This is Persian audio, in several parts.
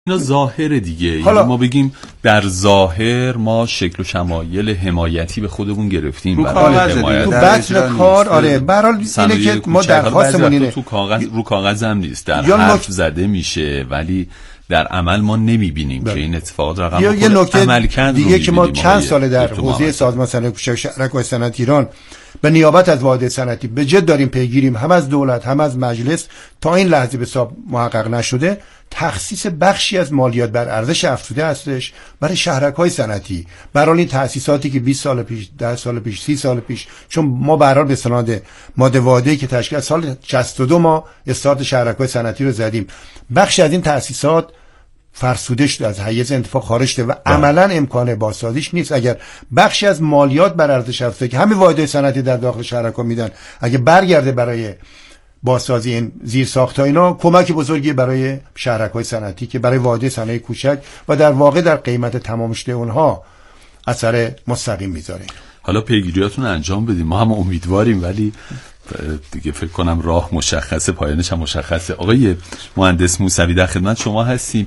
اینا ظاهر دیگه. حالا ما بگیم در ظاهر ما شکل و شمایل حمایتی به خودمون گرفتیم تو بطن کار. آره برحال اینه که ما درخواستمون اینه تو کاغذ رو کاغذ هم نیست، در حرف زده میشه ولی در عمل ما نمیبینیم که این اتفاقات رقم بخوره. یه نکته دیگه که ما چند ساله در حوزه سازمان صنایع کوچک شهرک صنعت ایران به نیابت از واحد صنعتی به جد داریم پیگیریم، هم از دولت هم از مجلس، تا این لحظه به حساب محقق نشده تخصیص بخشی از مالیات بر ارزش افزوده هستش برای شهرک‌های صنعتی، برای این تأسیساتی که 20 سال پیش، 10 سال پیش، 30 سال پیش، چون ما به هر حال به سند ماده واحده‌ای که تشکیل سال 62 ما استارت شهرک‌های صنعتی رو زدیم، بخشی از این تأسیسات فرسوده شده، از حیز انتفاع خارج شده و عملا امکان بازسازیش نیست. اگر بخشی از مالیات بر ارزش افزوده که همین واحدهای صنعتی در داخل شهرک‌ها میدن اگه برگرده برای بازسازی این زیرساخت‌ها، اینا کمک بزرگی برای شهرک‌های صنعتی که برای واحد صنایع کوچک و در واقع در قیمت تمام شده اونها اثر مستقیم میذاره. حالا پیگیریاتون انجام بدیم، ما هم امیدواریم ولی دیگه فکر کنم راه مشخصه، پایانش هم مشخصه. آقای مهندس موسوی در خدمت شما هستیم.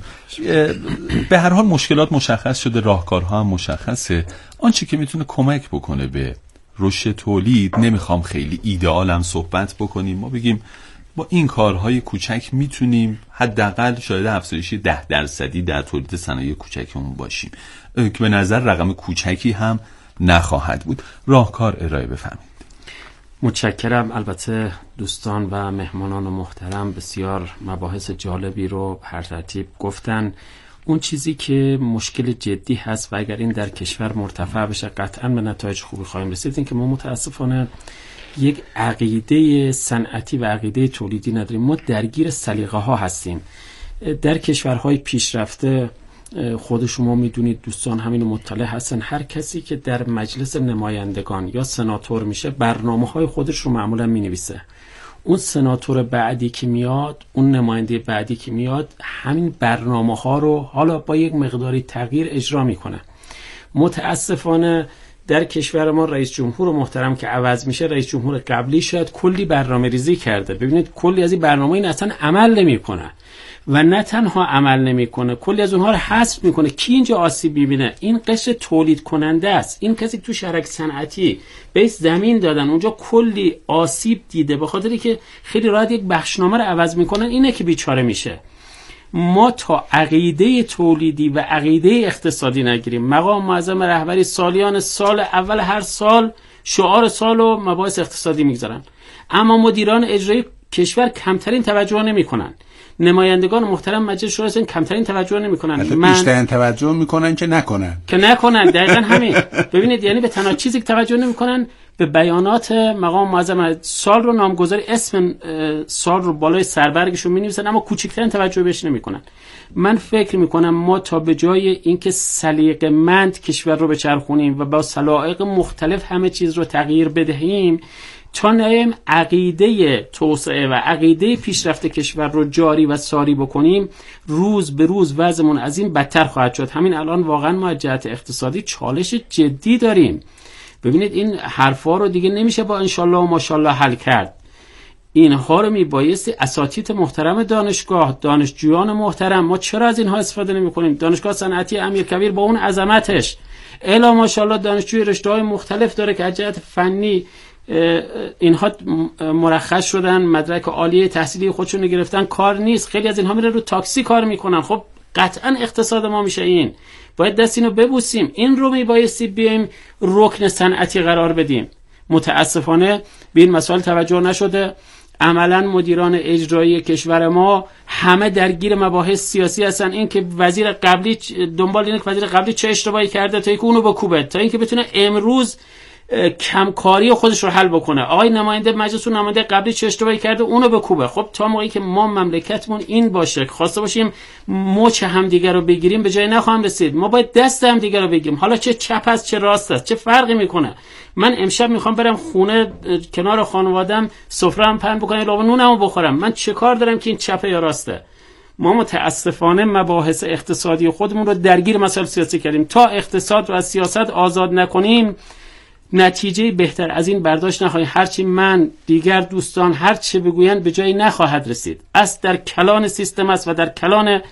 به هر حال مشکلات مشخص شده، راهکارها هم مشخصه. آنچه که میتونه کمک بکنه به رشد تولید، نمیخوام خیلی ایدئالم صحبت بکنیم، ما بگیم با این کارهای کوچک میتونیم حداقل شاید افزایشی 10% در تولید صنایع کوچکمون باشیم که به نظر رقم کوچکی هم نخواهد بود. راهکار ارائه بفرمایید. متشکرم. البته دوستان و مهمانان محترم بسیار مباحث جالبی رو هر ترتیب گفتن. اون چیزی که مشکل جدی هست و اگر این در کشور مرتفع بشه قطعا به نتایج خوبی خواهیم رسید، این که ما متاسفانه یک عقیده صنعتی و عقیده تولیدی نداریم. ما درگیر سلیقه ها هستیم. در کشورهای پیشرفته خود شما میدونید، دوستان همین مطلع هستن، هر کسی که در مجلس نمایندگان یا سناتور میشه برنامه های خودش رو معمولا مینویسه. اون سناتور بعدی که میاد، اون نماینده بعدی که میاد، همین برنامه ها رو حالا با یک مقداری تغییر اجرا میکنه. متاسفانه در کشور ما رئیس جمهور محترم که عوض میشه، رئیس جمهور قبلی شاید کلی برنامه ریزی کرده. ببینید کلی از این برنامه این اصلا عمل نمیکنه و نه تنها عمل نمیکنه، کلی از اونها رو حذف میکنه. کی اینجا آسیب میبینه؟ این قشر تولید کننده است. این کسی تو شرکت صنعتی بهش زمین دادن، اونجا کلی آسیب دیده به خاطری که خیلی راحت یک بخشنامه رو عوض میکنن، اینه که بیچاره میشه. ما تا عقیده تولیدی و عقیده اقتصادی نگیریم، مقام معظم رهبری سالیان سال اول هر سال شعار سال و مباحث اقتصادی میگذارن، اما مدیران اجرایی کشور کمترین توجه نمیکنن. نمایندگان محترم مجلس شورا اسلامی کمترین توجه نمیکنن، بیشترین توجه میکنن که نکنن. دقیقاً همین. ببینید یعنی به تنها چیزی که توجه نمیکنن به بیانات مقام معظم سال رو نامگذاری، اسم سال رو بالای سربرگشون مینویسن اما کوچکترین توجه بهش نمیکنن. من فکر میکنم ما تا به جای اینکه سلیقه‌مند کشور رو بچرخونیم و با سلایق مختلف همه چیز رو تغییر بدهیم، تا نیم عقیده توسعه و عقیده پیشرفت کشور رو جاری و ساری بکنیم، روز به روز وضعمون از این بدتر خواهد شد. همین الان واقعا ما از جهت اقتصادی چالش جدی داریم. ببینید این حرفا رو دیگه نمیشه با انشالله و ماشالله حل کرد. اینها رو میبایستی اساتید محترم دانشگاه، دانشجویان محترم، ما چرا از اینها استفاده نمی‌کنیم؟ دانشگاه صنعتی امیرکبیر با اون عظمتش الا ماشالله دانشجوی رشته‌های مختلف داره که از جهت فنی اینها مرخص شدن، مدرک عالیه تحصیلی خودشون رو گرفتن، کار نیست. خیلی از اینها میره رو تاکسی کار میکنن. خب قطعا اقتصاد ما میشه این. باید دست اینو ببوسیم. این رو میبایستی بیایم رکن صنعتی قرار بدیم. متاسفانه به این مسائل توجه نشده. عملا مدیران اجرایی کشور ما همه درگیر مباحث سیاسی هستن. این که وزیر قبلی دنبال اینه که وزیر قبلی چه اشتباهی کرده تا اینکه اونو بکوبه، تا اینکه بتونه امروز کمکاری خودش رو حل بکنه. آقای نماینده مجلس و نماینده قبلی چه اشتباهی کرده اونو بکوبه. خب تا موقعی که ما مملکتمون این باشه، خواسته باشیم مچ هم دیگه رو بگیریم، به جای نخواهم رسید. ما باید دست هم دیگه رو بگیریم. حالا چه چپ است چه راست است، چه فرقی میکنه؟ من امشب میخوام برم خونه کنار خانواده‌ام سفره‌ام پهن بکنم، علاوه نونمو بخورم. من چه کار دارم که این چپه یا راسته؟ ما متاسفانه مباحث اقتصادی خودمون رو درگیر مسائل سیاسی کردیم. تا اقتصاد رو از سیاست آزاد نکنیم نتیجه بهتر از این برداشت نخواهیم. هرچی من دیگر دوستان هرچی بگویند به جایی نخواهد رسید. از در کلان سیستم است و در کلان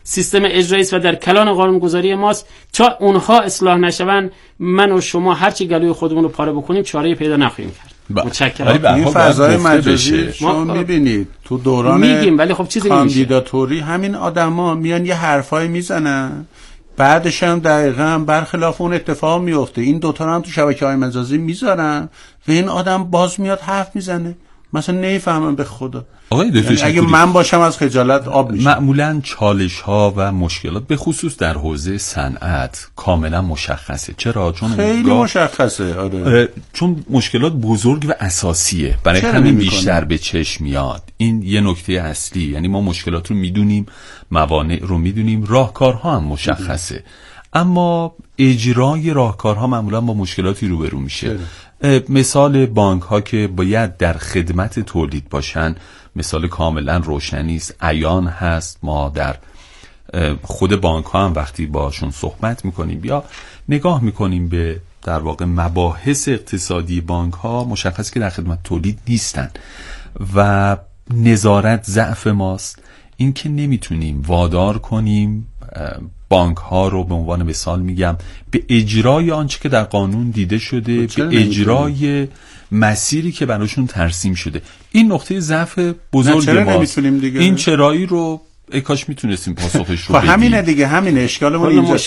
سیستم اجرایی است و در کلان قانونگذاری ماست. تا اونها اصلاح نشون، من و شما هر چی گلوی خودمون رو پاره بکنیم چاره پیدا نخواهیم کرد. متشکرم. این فضای مجازی شما میبینید تو دوران میگیم، ولی خب چیزی کاندیداتوری همین آدما میان یه حرفای میزنن، بعدش هم دقیقاً برخلاف اون اتفاق میفته. این دوتا رو هم تو شبکه‌های مجازی میذارن و این آدم باز میاد حرف میزنه. مثلا نمیفهمم به خدا. آقای دکتر اگه من باشم از خجالت آب میشم. معمولاً چالش‌ها و مشکلات به خصوص در حوزه صنعت کاملا مشخصه. چرا؟ چون خیلی مشخصه. آره. چون مشکلات بزرگ و اساسیه، برای همین بیشتر به چشم میاد. این یه نکته اصلی، یعنی ما مشکلات رو میدونیم، موانع رو میدونیم، راهکارها هم مشخصه، اما اجرای راهکارها معمولا با مشکلاتی روبرو میشه. مثال بانک ها که باید در خدمت تولید باشن مثال کاملا روشنی است، عیان هست. ما در خود بانک ها هم وقتی باشون صحبت میکنیم یا نگاه میکنیم به در واقع مباحث اقتصادی بانک ها، مشخص که در خدمت تولید نیستن و نظارت ضعف ماست. این که نمیتونیم وادار کنیم بانک ها رو، به عنوان مثال میگم، به اجرای آنچه که در قانون دیده شده، به اجرای مسیری که براشون ترسیم شده. این نقطه ضعف بزرگ ماست. این چرایی رو کاش میتونستیم پاسخش رو بدیم. همینه دیگه، همین اشکالمون اینجا.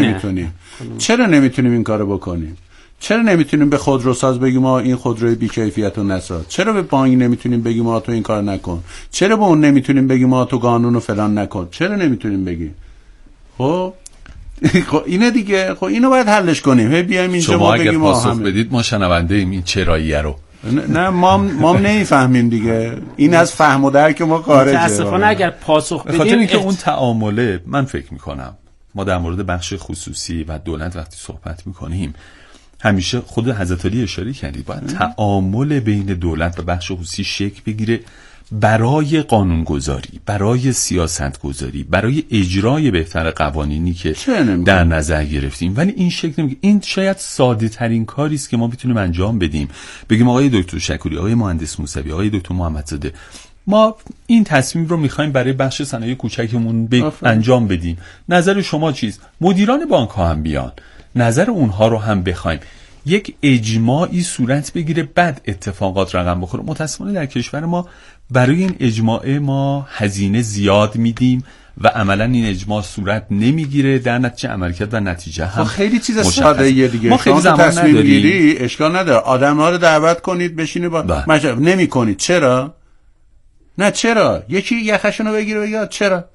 چرا نمیتونیم این کارو بکنیم؟ چرا نمیتونیم به خودروساز بگیم این خودروی بی‌کیفیت رو نساز؟ چرا به بانک نمیتونیم بگیم تو این کار نکن؟ چرا به اون نمیتونیم بگیم تو قانونو فلان نکن؟ چرا نمیتونیم بگیم؟ خب اینه دیگه. خب اینو باید حلش کنیم. هی بیایم اینجا شما اگه پاسخ بدید ما شنونده ایم این چراییه رو. نه ما نمیفهمیم دیگه. این از فهم و درک ما خارجه. متاسفانه اگر پاسخ بدیم، خاطر اینکه اون تعامله، من فکر میکنم ما در مورد بخش خصوصی و دولت وقتی صحبت میکنیم، همیشه خود حضرت علی اشاره کردید، باید تعامل بین دولت و بخش خصوصی شکل بگیره برای قانونگذاری، برای سیاستگذاری، برای اجرای بهتر قوانینی که در نظر گرفتیم. ولی این شکل نمیگه. این شاید ساده ترین کاری است که ما میتونیم انجام بدیم. بگیم آقای دکتر شکوری، آقای مهندس موسوی، آقای دکتر محمدزاده، ما این تصمیم رو میخوایم برای بخش صنایع کوچکمون انجام بدیم. نظر شما چیست؟ مدیران بانک ها هم بیان، نظر اونها رو هم بخوایم. یک اجماعی صورت بگیره، بعد اتفاقات رقم بخوره. متاسفانه در کشور ما برای این اجماع ما هزینه زیاد میدیم و عملا این اجماع صورت نمیگیره، در نتیجه عملکرد و نتیجه هم خیلی چیز ساده‌ایه دیگه. ما خیلی زمان تصمیم گیری اشکال نداره، آدم‌ها رو دعوت کنید بشینید با نمی‌کنید. چرا؟ نه چرا؟ یکی یخشونو بگیره بگه چرا؟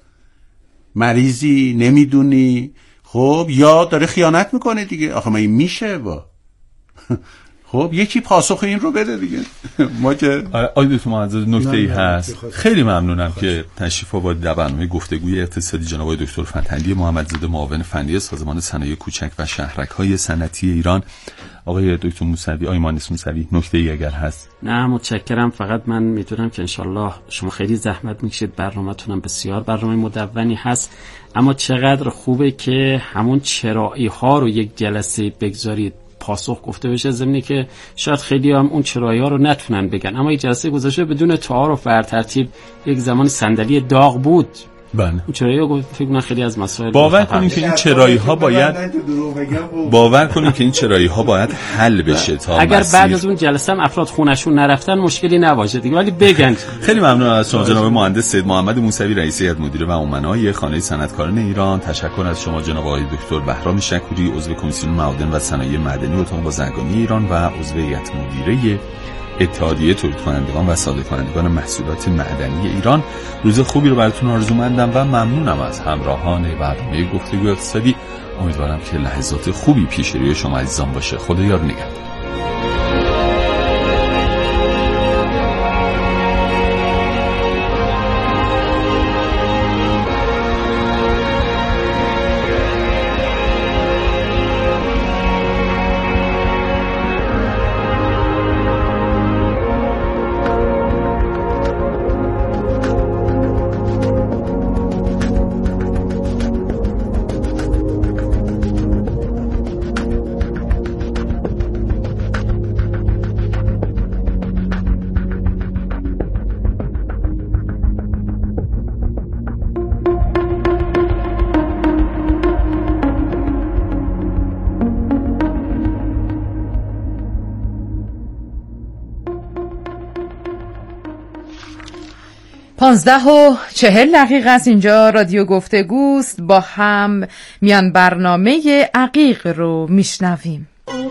مریضی، نمیدونی، خب یا داره خیانت میکنه دیگه. آخه این میشه با خب یکی پاسخ این رو بده دیگه. ما که آقای دکتر محمدزاده نکته‌ای هست. خیلی ممنونم که تشریف آوردید در برنامه گفتگوی اقتصادی جناب آقای دکتر فتحعلی محمدزاده، معاون فنی سازمان صنایع کوچک و شهرک‌های صنعتی ایران. آقای دکتر موسوی، آقای مهندس موسوی، نکته‌ای اگر هست؟ نه متشکرم. فقط من میدونم که انشالله شما خیلی زحمت میکشید، برنامه‌تون هم بسیار برنامه مدونی هست، اما چقدر خوبه که همون چرایی ها رو یک جلسه بگذارید پاسخ گفته بشه، ضمنی که شاید خیلی هم اون چرایی ها رو نتونن بگن، اما یک جلسه گذاشته بدون تعارف بر ترتیب. یک زمان صندلی داغ بود، بله، اون چرایی ها فکر کنم خیلی از مسائل باور کنیم که این چرایی ها باید حل بشه تا اگر بعد از اون جلسه هم افراد خونشون نرفتن مشکلی نباشه دیگه، ولی بگن. خیلی ممنون از شما جناب مهندس سید محمد موسوی، رئیس هیئت مدیره و امنای خانه صنعتکاران ایران. تشکر از شما جناب آقای دکتر بهرام شکوری، عضو کمیسیون معادن و صنایع معدنی اتاق بازرگانی ایران و عضو هیئت مدیره اتحادیه تولید کنندگان و صادر کنندگان محصولات معدنی ایران. روز خوبی رو براتون آرزومندم و ممنونم از همراهان برنامه گفتگوی اقتصادی. امیدوارم که لحظات خوبی پیش روی شما عزیزان باشه. خدا یار نگهدار. 15:40 است. اینجا رادیو گفتگوست. با هم میان برنامه عقیق رو میشنویم.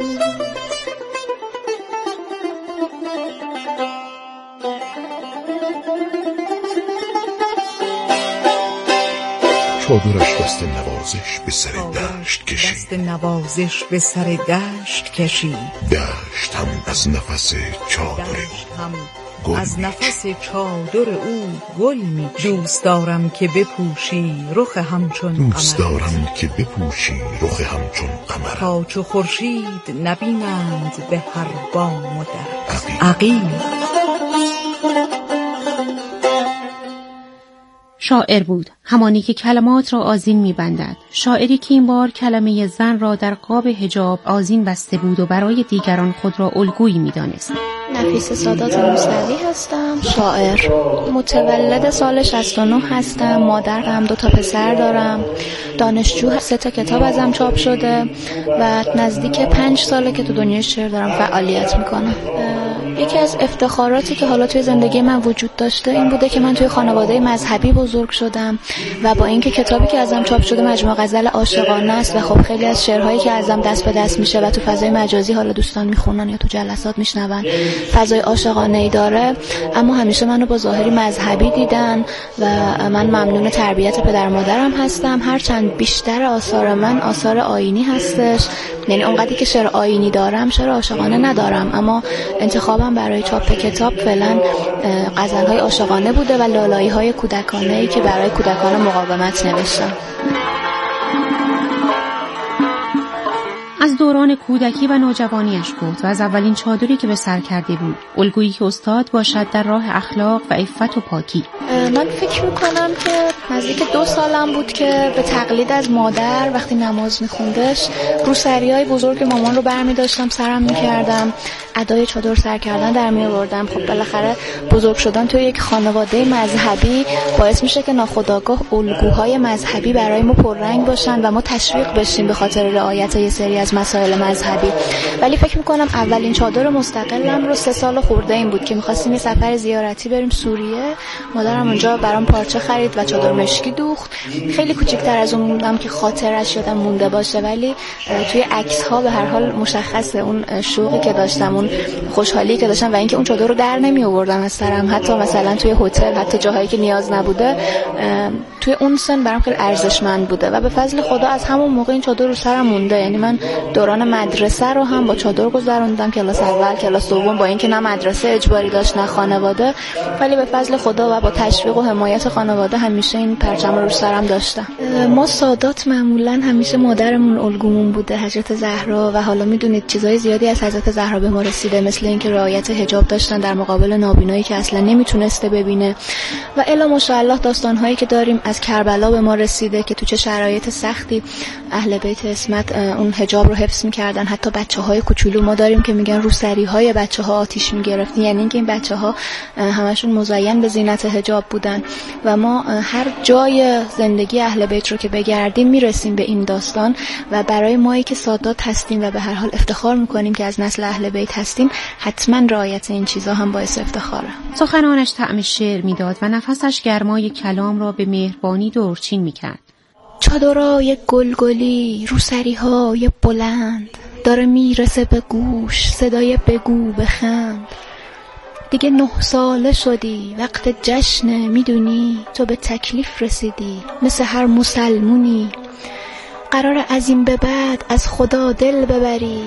چادرش دست نوازش به سر دشت کشید، دست نوازش به سر دشت کشید. دشت هم از نفس چادر او از نفس چادر او گل می. دوست دارم که بپوشی رخ همچون قمر، دوست دارم که بپوشی رخ همچون قمر، تا چو خورشید نبینند به هر بام و در. عقیق شاعر بود، همانی که کلمات را آذین می‌بندد. شاعری که این بار کلمه زن را در قاب حجاب آذین بسته بود و برای دیگران خود را الگویی می‌دانست. نفیس سادات موسوی هستم، شاعر، متولد سال 69 هستم، مادرم 2 پسر دارم، دانشجو، 3 کتاب ازم چاپ شده و نزدیک 5 ساله که تو دنیای شعر دارم فعالیت میکنم. یکی از افتخاراتی که حالا توی زندگی من وجود داشته این بوده که من توی خانواده مذهبی بزرگ شدم و با اینکه کتابی که ازم چاپ شده مجموعه غزل عاشقانه است و خب خیلی از شعرهایی که ازم دست به دست میشه و تو فضای مجازی حالا دوستان میخونن یا تو جلسات میشنون فضای عاشقانه‌ای داره، اما همیشه منو با ظاهری مذهبی دیدن و من ممنون تربیت پدر مادرم هستم. هرچند بیشتر آثار من آثار آیینی هستش، یعنی اونقدری که شعر آیینی دارم شعر عاشقانه ندارم، اما انتخابم برای چاپ کتاب فعلا غزل‌های عاشقانه بوده و لالایی‌های کودکانه‌ای که برای کودکان مقاومت نوشتم. از دوران کودکی و نوجوانیش گفت و از اولین چادری که به سر کرده بود، الگویی که استاد باشد در راه اخلاق و عفت و پاکی. من فکر میکنم که نزدیک 2 سالم بود که به تقلید از مادر وقتی نماز میخوندش روسریای بزرگ مامان رو برمی داشتم سرم میکردم، ادای چادر سر کردن در می آوردم. خب بالاخره بزرگ شدن توی یک خانواده مذهبی باعث میشه که ناخودآگاه الگوهای مذهبی برای ما پررنگ باشن و ما تشویق بشیم به خاطر رعایت یه سری از مسائل مذهبی. ولی فکر میکنم اولین چادر مستقلم رو 3 سال خورده این بود که میخواستیم یه سفر زیارتی بریم سوریه. مادرم اونجا برام پارچه خرید و چادر مشکی دوخت. خیلی کوچیک‌تر از اون بودم که خاطرش یادم مونده باشه، ولی توی عکس‌ها به هر حال مشخصه اون شوقی که داشتم، اون خوشحالی که داشتم و اینکه اون چادر رو در نمی آوردم از سرم، حتی مثلا توی هتل، حتی جاهایی که نیاز نبوده، توی اون سن برام خیلی ارزشمند بوده و به فضل خدا از همون موقع این چادر رو سرم مونده. یعنی من دوران مدرسه رو هم با چادر گذروندم، کلاس اول، کلاس دوم، با اینکه نه مدرسه اجباری داشت نه خانواده، ولی به فضل خدا و با تشویق و حمایت خانواده همیشه این پرچم رو سرم داشتم. ما سادات معمولا همیشه مادرمون الگومون بوده، حضرت زهرا، و حالا میدونید چیزای زیادی از حضرت زهرا به ما رسیده، مثل اینکه رعایت حجاب داشتن در مقابل نابینایی که اصلا نمیتونسته ببینه و الا ماشاءالله داستان‌هایی که داریم از کربلا به ما رسیده که تو چه شرایط سختی اهل بیت عصمت اون حجاب رو حفظ می‌کردن. حتی بچه‌های کوچولو ما داریم که میگن روسری‌های بچه‌ها آتیش می‌گرفت، یعنی اینکه این بچه‌ها همشون مزین به زینت حجاب بودن و ما هر جای زندگی اهل بیت رو که بگردیم میرسیم به این داستان و برای مایی که سادات هستیم و به هر حال افتخار می‌کنیم که از نسل اهل بیت هستیم، حتما رعایت این چیزا هم باعث افتخاره. سخنانش طعم شعر میداد و نفسش گرمای کلام را به مهربانی دورچین میکرد. چادرای گلگلی، روسری‌های بلند، داره میرسه به گوش صدای بگو بخند. دیگه 9 ساله شدی، وقت جشنه، میدونی تو به تکلیف رسیدی، مثل هر مسلمونی قرار از این به بعد از خدا دل ببری،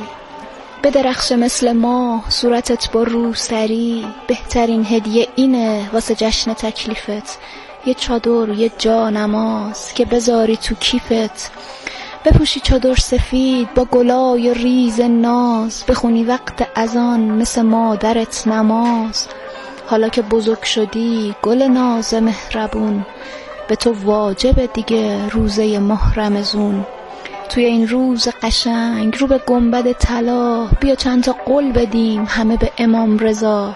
بدرخش مثل ماه صورتت با روسری، بهترین هدیه اینه واسه جشن تکلیفت، یه چادر، یه جا نماز که بذاری تو کیفت، بپوشی چادر سفید با گلای ریز ناز، بخونی وقت اذان مثل مادرت نماز. حالا که بزرگ شدی گل ناز مهربون، به تو واجب دیگه روزه ماه رمضون. توی این روز قشنگ رو به گنبد طلا، بیا چند تا قول بدیم همه به امام رضا.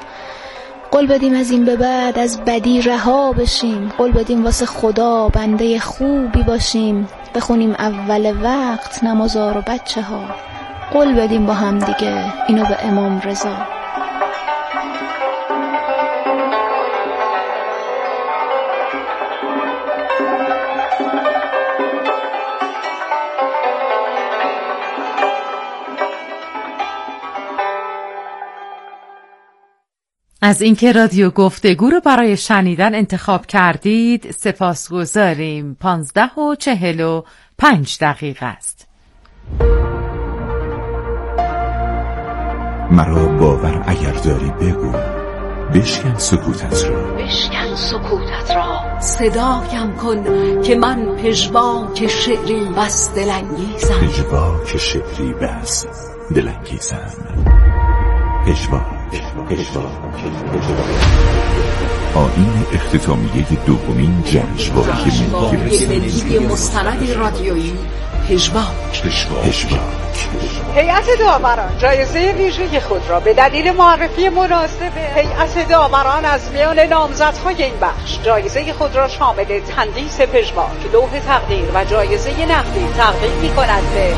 قول بدیم از این به بعد از بدی رها بشیم، قول بدیم واسه خدا بنده خوبی باشیم، بخونیم اول وقت نمازا رو بچه ها، قول بدیم با هم دیگه اینو به امام رضا. از اینکه رادیو گفتگو رو برای شنیدن انتخاب کردید سپاسگزاریم. 15:45 است. مرا باور اگر داری بگو، بشکن سکوتت را، بشکن سکوتت را، صدایم کن که من پژواک شعری بس دلانگیزم، پژواک شعری بس دلانگیزم، پژواک. آیین اختتامیه دومین جشنواره ملی مستند رادیویی پژواک. هیئت داوران جایزه ویژه خود را به دلیل معرفی مناسب هیئت داوران از میان نامزدهای این بخش جایزه خود را شامل تندیس پژواک، لوح تقدیر و جایزه نقدی تقدیم می‌کند به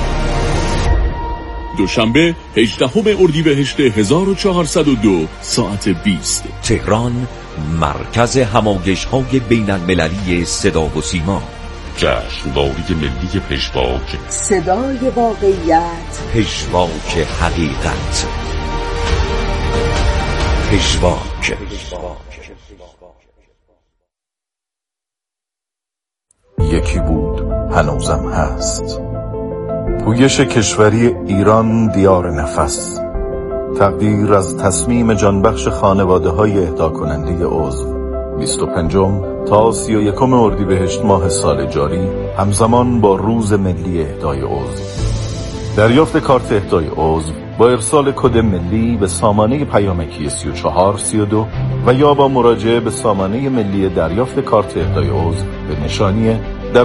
دوشنبه 18 اردیبهشت 1402 ساعت 20 تهران، مرکز همایش‌های بین‌المللی صدا و سیما. جشنواره ملی پژواک، صدای واقعیت، پژواک حقیقت، پژواک. یکی بود هنوزم هست. پویش کشوری ایران دیار نفس. تقدیر از تصمیم جانبخش خانواده‌های اهدا کننده عضو 25 تا 31 اردیبهشت ماه سال جاری، همزمان با روز ملی اهدای عضو. دریافت کارت اهدای عضو با ارسال کد ملی به سامانه پیامکی 3432 و یا با مراجعه به سامانه ملی دریافت کارت اهدای عضو به نشانی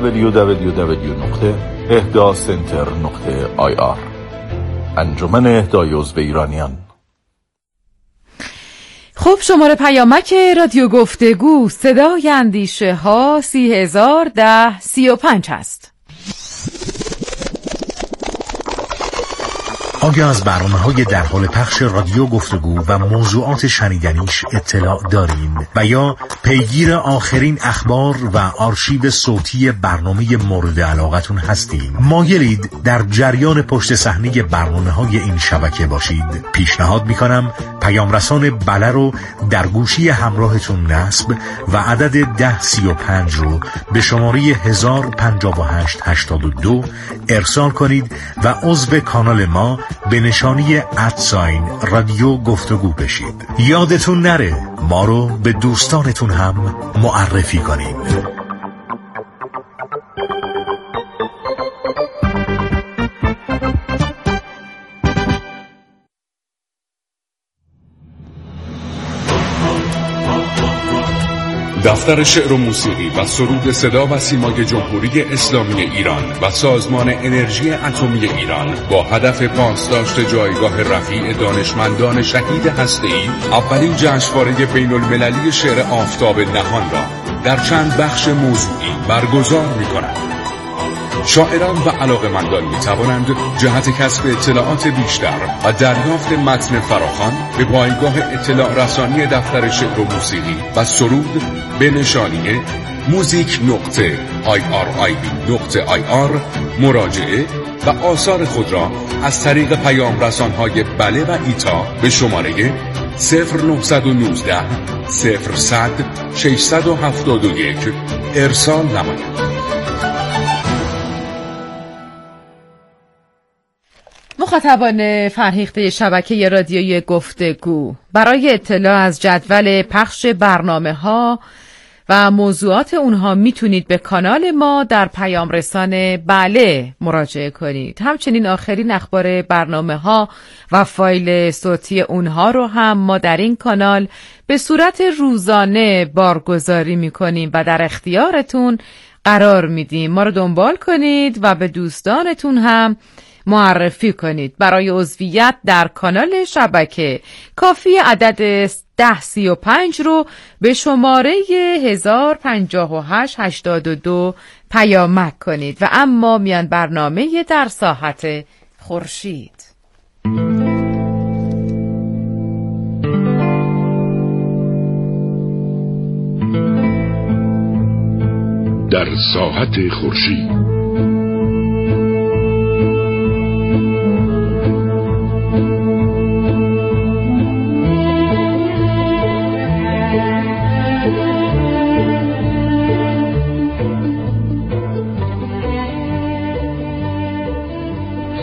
www.ehdacenter.ir. انجمن اهدای عضو ایرانیان. خب شماره پیامک رادیو گفتگو صدای اندیشه ها 301035 هست. آیا از برنامه‌های در حال پخش رادیو گفتگو و موضوعات شنیدنیش اطلاع دارین و یا پیگیر آخرین اخبار و آرشیو صوتی برنامه مورد علاقتون هستین؟ مایلید در جریان پشت صحنه برنامه‌های این شبکه باشید؟ پیشنهاد می‌کنم پیام رسان بله رو در گوشی همراهتون نصب و عدد 1035 رو به شماره 105882 ارسال کنید و عضو کانال ما به نشانی رادیو گفتگو بشید. یادتون نره ما رو به دوستانتون هم معرفی کنید. دفتر شعر و موسیقی و سرود صدا و سیمای جمهوری اسلامی ایران و سازمان انرژی اتمی ایران با هدف پاسداشت جایگاه رفیع دانشمندان شهید هسته‌ای اولین جشنواره بین‌المللی شعر آفتاب نهان را در چند بخش موضوعی برگزار می‌کند. شاعران و علاقه‌مندان می‌توانند جهت کسب اطلاعات بیشتر و دریافت متن فراخوان به پایگاه اطلاع رسانی دفتر شعر و موسیقی و سرود به نشانی music.irib.ir مراجعه و آثار خود را از طریق پیام رسان‌های بله و ایتا به شماره 0919 0100 671 ارسال نمایید. مخاطبان فرهیخته شبکه رادیویی گفتگو، برای اطلاع از جدول پخش برنامه‌ها و موضوعات اونها میتونید به کانال ما در پیام رسان بله مراجعه کنید. همچنین آخرین اخبار برنامه‌ها و فایل صوتی اونها رو هم ما در این کانال به صورت روزانه بارگذاری میکنیم و در اختیارتون قرار میدیم. ما رو دنبال کنید و به دوستانتون هم معرفی کنید. برای عضویت در کانال شبکه کافی عدد 1035 رو به شماره 105882 پیامک کنید. و اما میان برنامه در ساحت خورشید. در ساحت خورشید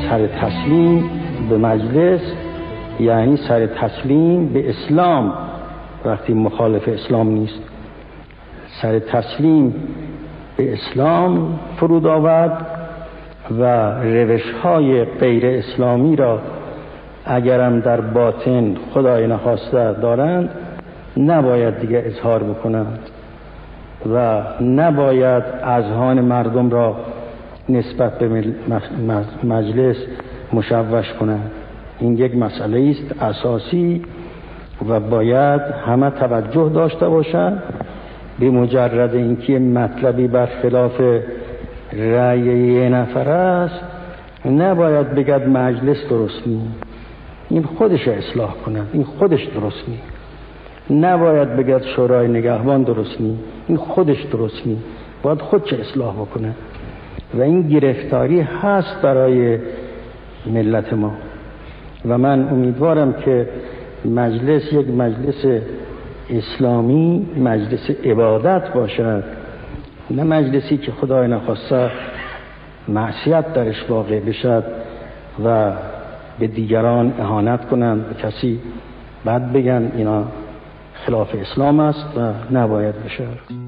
سر تسلیم به مجلس یعنی سر تسلیم به اسلام وقتی مخالف اسلام نیست، سر تسلیم به اسلام فرود آورد و روش‌های غیر اسلامی را اگرم در باطن خدای نخواسته دارند نباید دیگه اظهار بکنند و نباید اذهان مردم را نسبت به مجلس مشوش کنند. این یک مسئله است اساسی و باید همه توجه داشته باشند. به مجرد اینکه مطلبی برخلاف رأی یه نفر است نباید بگد مجلس درست نیست، این خودش اصلاح کند، این خودش درست نیست. نباید بگد شورای نگهبان درست نیست، این خودش درست نیست، باید خودش اصلاح بکنه. و این گرفتاری هست برای ملت ما و من امیدوارم که مجلس یک مجلس اسلامی، مجلس عبادت باشد، نه مجلسی که خدای نخواسته معصیت درش واقع بشد و به دیگران اهانت کنند، به کسی بعد بگن اینا خلاف اسلام است و نباید بشه.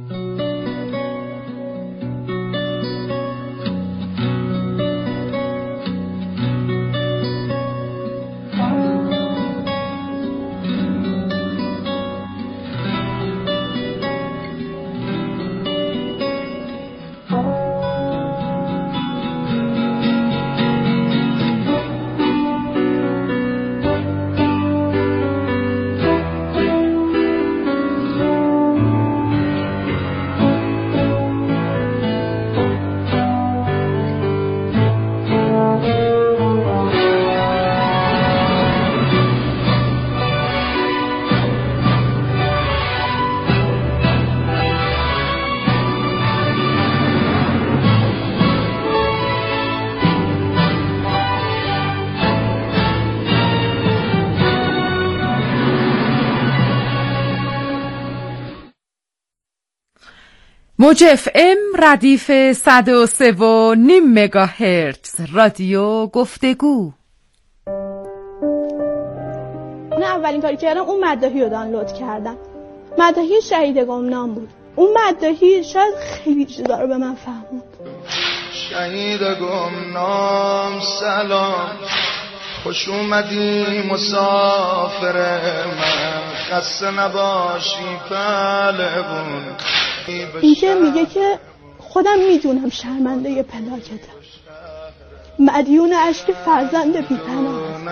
موج FM ردیف 103.5 مگاهرتز رادیو گفتگو. من اولین کاری کردم اون مداحی رو دانلود کردم. مداحی شهید گمنام بود. اون مداحی شاید خیلی چیزا رو به من فهموند. شهید گمنام سلام، خوش اومدی مسافر من، خسته نباشی پهلوون. اینکه میگه که خودم میدونم شرمنده پلاکتم، مدیون عشق فرزند بی‌پناه.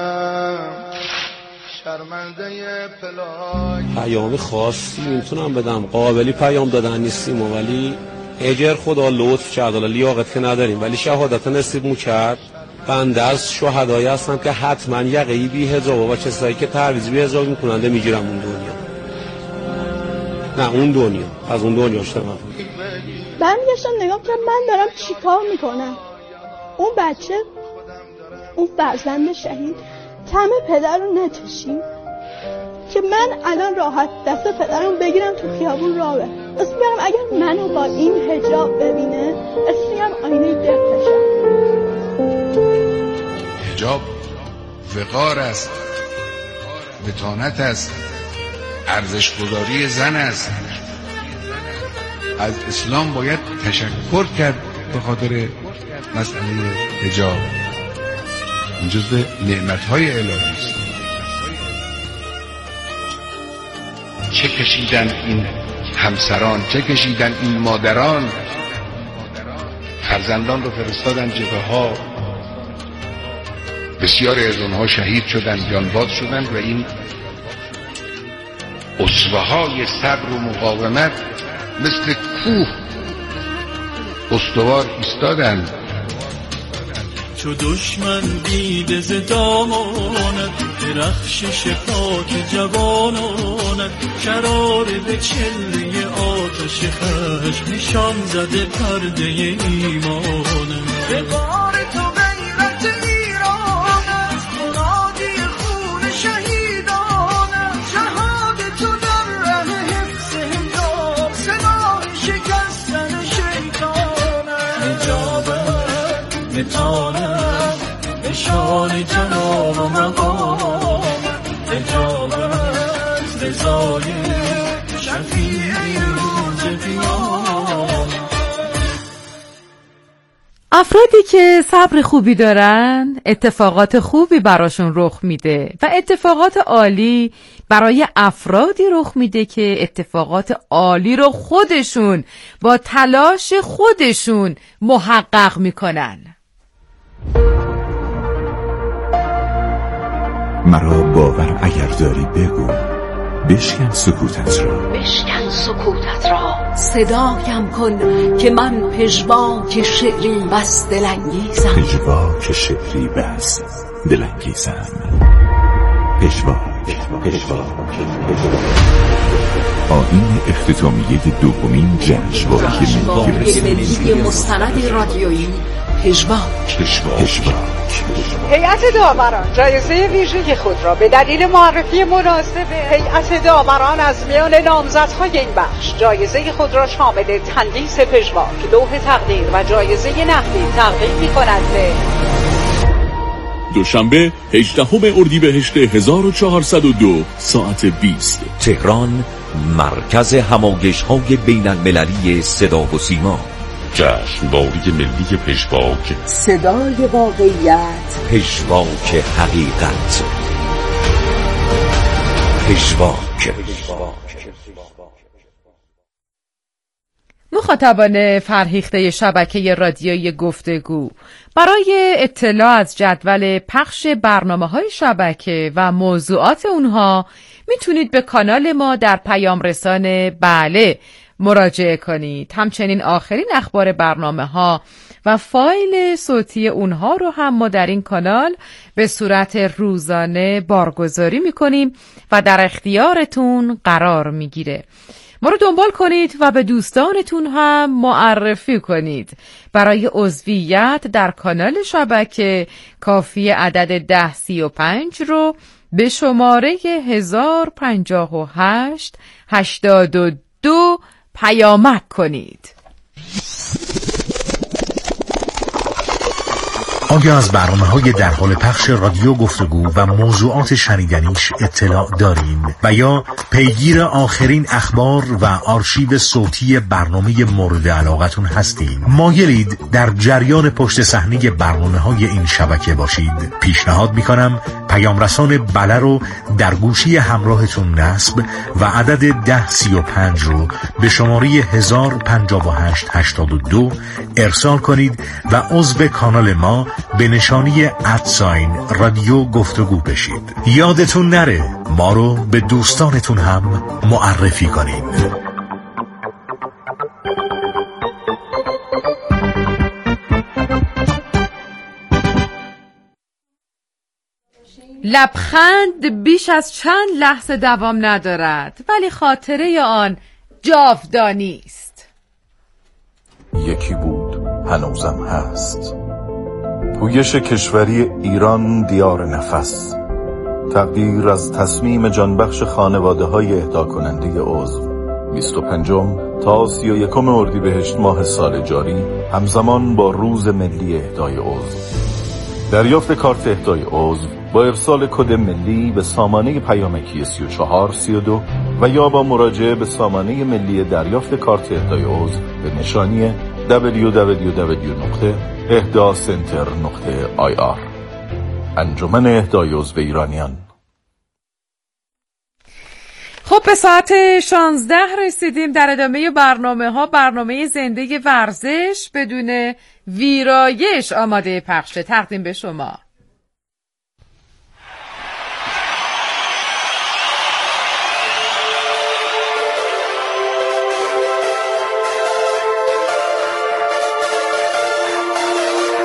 پیام خاصی میتونم بدم، قابلی پیام دادن نیستیم ولی اجر خدا لطف کرد، لیاقت که نداریم ولی شهادت نصیب مو کرد. بنده از شهدایی هستم که حتما یقه‌ای بی حجاب و کسایی که تعویض بی حجاب میکننده میگیرم اون دنیا. نه اون دنیا، از اون دنیا اشتباه. برمیگشتم نگاه کردم من دارم چیکار میکنم. اون بچه، اون فرزند شهید طعم پدر رو نچشید که من الان راحت دست پدرم بگیرم تو خیابون راه برم. اسم میگم اگر منو با این حجاب ببینه اسم میگم آینه دقشم. حجاب وقار است، متانت است، ارزش‌گذاری زن است. از اسلام باید تشکر کرد به خاطر مسئله حجاب. این جزو نعمت‌های الهی است. چه کشیدن این همسران، چه کشیدن این مادران، فرزندان رو فرستادن جبهه‌ها، بسیاری از اونها شهید شدن، جانباز شدن و این اسوه‌های صبر و مقاومت مثل کوه استوار ایستادند. چو دشمن دیده ز دامانت، درخشش پاک جوانانت، شرار به چله آتش خشم نشان زده پرده ایمانت. به بار تو غیرت ایرانت، مرادی خون شهیدانت، شهاد تو در ره حفظ حجاب، سلاح شکستن شیطانت. حجابت متانت نشان جلال و مقام اجابت رضای شفیع روز قیامت. افرادی که صبر خوبی دارن اتفاقات خوبی براشون رخ میده و اتفاقات عالی برای افرادی رخ میده که اتفاقات عالی رو خودشون با تلاش خودشون محقق میکنن. مرا باور اگر داری بگو، بشکن سکوتت را، بشکن سکوتت را، صدایم کن که من پژواک شعری بس دلانگیزم، پژواک شعری بس دلانگیزم. پژواک آیین اختتامیه دومین جشنواره ملی مستند رادیویی پژواک. هیئت داوران جایزه ویژه خود را به دلیل معرفی مناسب هیئت داوران از میان نامزدهای این بخش جایزه خود را شامل تندیس پژواک، لوح تقدیر و جایزه نقدی تقدیم می‌کند به دوشنبه 18 اردیبهشت 1402 ساعت 20 تهران، مرکز همایش‌های بین‌المللی صدا و سیما. جشنواره ملی پژواک، صدای واقعیت، پژواک حقیقت. پژواک. مخاطبان فرهیخته شبکه رادیویی گفتگو، برای اطلاع از جدول پخش برنامه‌های شبکه و موضوعات اونها میتونید به کانال ما در پیام رسان بله مراجعه کنید. همچنین آخرین اخبار برنامه‌ها و فایل صوتی اونها رو هم ما در این کانال به صورت روزانه بارگذاری میکنیم و در اختیارتون قرار میگیره. ما رو دنبال کنید و به دوستانتون هم معرفی کنید. برای عضویت در کانال شبکه کافی عدد 1035 رو به شماره 1058 82 پیامک کنید. آیا از برنامه‌های در حال پخش رادیو گفتگو و موضوعات شنیدنیش اطلاع دارین و یا پیگیر آخرین اخبار و آرشیو صوتی برنامه مورد علاقتون هستین؟ مایلید در جریان پشت صحنه برنامه‌های این شبکه باشید؟ پیشنهاد می‌کنم پیام رسان بله رو در گوشی همراهتون نصب و عدد 1035 رو به شماره 105882 ارسال کنید و عضو کانال ما به نشانی رادیو گفتگو بشید. یادتون نره ما رو به دوستانتون هم معرفی کنین. لبخند بیش از چند لحظه دوام ندارد، ولی خاطره آن جاودانی است. یکی بود هنوزم هست. پویش کشوری ایران دیار نفس. تقدیر از تصمیم جانبخش خانواده های اهدا کننده عضو 25 تا 31 اردیبهشت ماه سال جاری، همزمان با روز ملی اهدای عضو. دریافت کارت اهدای عضو با ارسال کد ملی به سامانه پیامکی 3432 و یا با مراجعه به سامانه ملی دریافت کارت اهدای عضو به نشانی www.ehdacenter.ir. انجمن اهدای عضو ایرانیان. خب به ساعت 16 رسیدیم. در ادامه برنامه زنده ورزش بدون ویرایش آماده پخش تقدیم به شما.